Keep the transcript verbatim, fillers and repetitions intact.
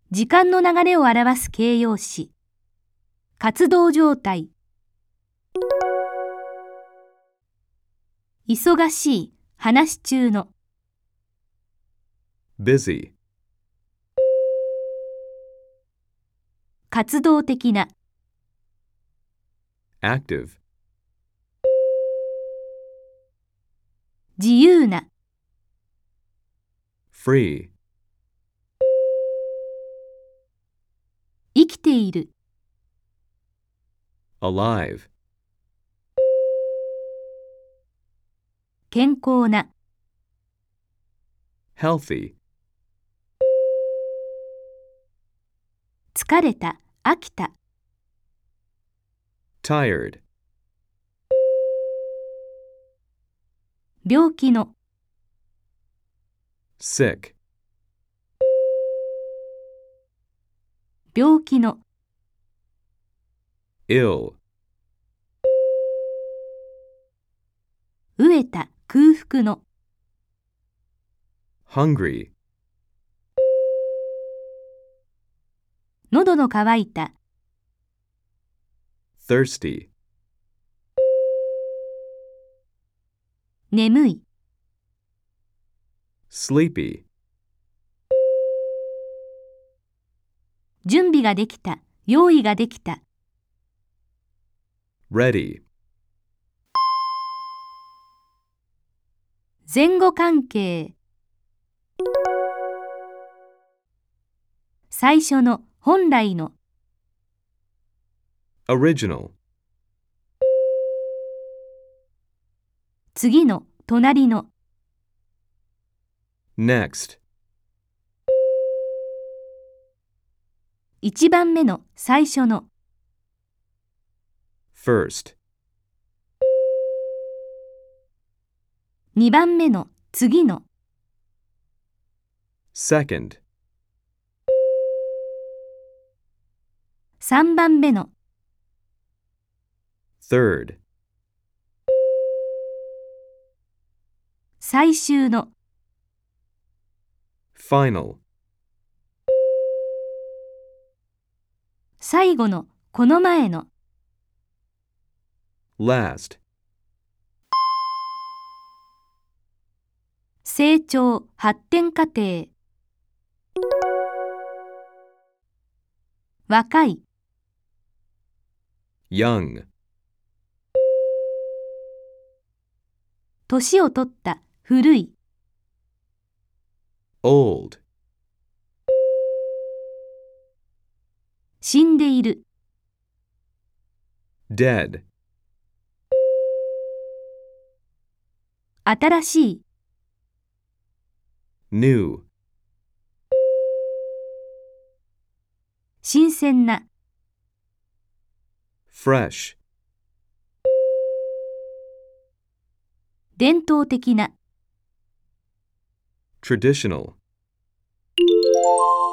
時間の流れを表す形容詞。活動状態。忙しい、話中の。 busy, 活動的な。 active, 自由な。 free, 生きている。 alive, 健康な。 healthy, 疲れた、飽きた。 tired, 病気の。 sick, 病気の。 ill, 飢えた、空腹の。 hungry, 喉の渇いた。 thirsty, 眠い。 sleepy, 準備ができた、用意ができた。 ready, 前後関係。最初の、本来の。 original, 次の、隣の。 next, 一番目の、最初の。 first, 二番目の、次の。 second, 三番目の。 third, 最終の。 final, 最後の、この前の。 last, 成長、発展過程。若い。 young, 年を取った、古い。 old, 死んでいる。 dead, 新しい。 new, 新鮮な。 fresh, 伝統的な。 traditional.